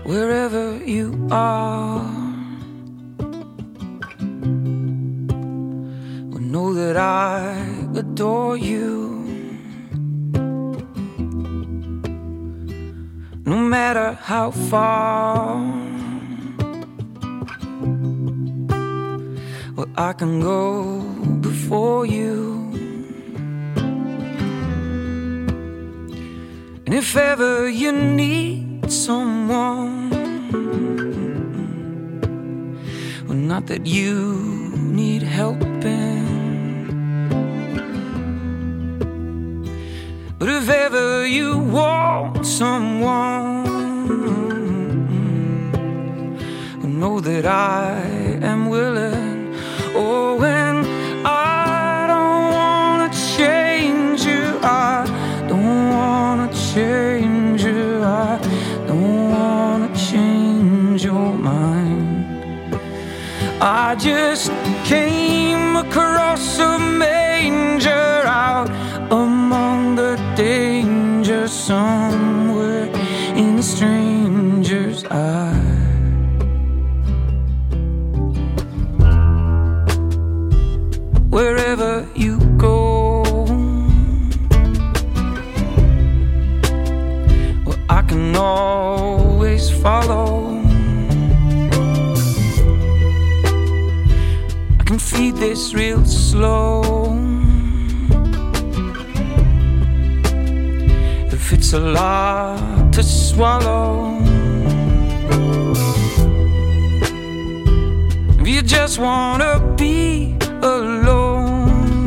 wherever you are. Well, know that I adore you, no matter how far. Well, I can go before you, and if ever you need someone, well, not that you need helping, but if ever you want someone, well, know that I am willing. Oh, and I don't wanna change you, I don't wanna change you, I don't wanna change your mind. I just came across a manger out among the danger, somewhere in a stranger's eye. Wherever you go, well, I can always follow. I can feed this real slow, if it's a lot to swallow. If you just wanna be alone,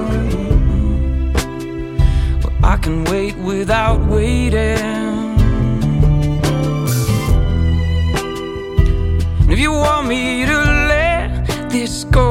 well, I can wait without waiting. And if you want me to let this go,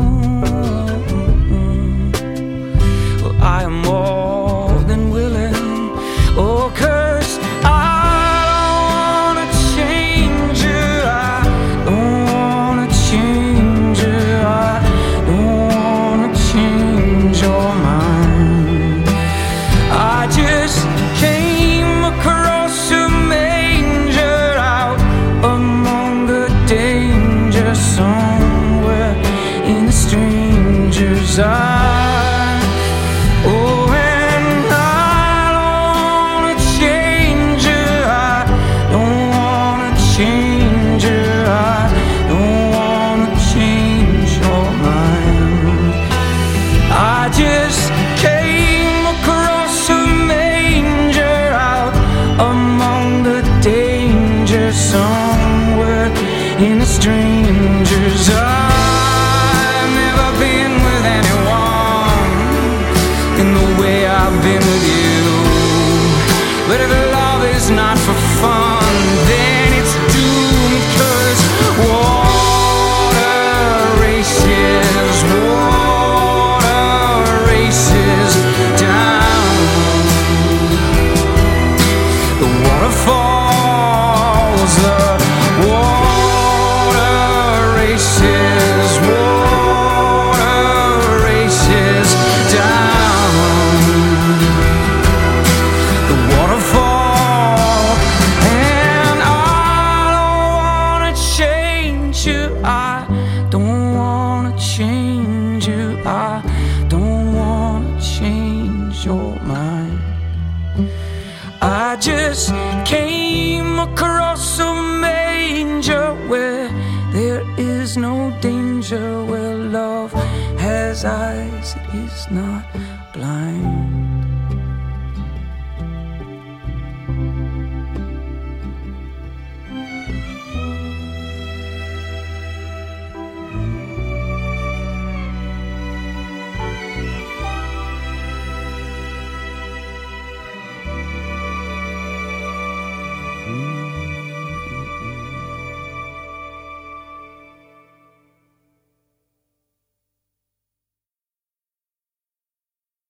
well, I am more than willing. Oh, 'cause I don't wanna change you, I don't wanna change you, I don't wanna change your mind. I just came across a manger out among the danger, somewhere in a stranger's eye. Oh, and I don't wanna change you, I don't wanna change you, I don't wanna change your mind. I just came across a manger out among the danger, somewhere in a stranger's eye. I've never been with anyone in the way I've been with you, but if love is not for fun, then it's doomed. 'Cause water races down, the waterfalls, the water races down, the waterfall. And I don't wanna change you, I don't wanna change you, I don't wanna change your mind. I just came across a manger where there is no danger, where love has eyes, it is not blind.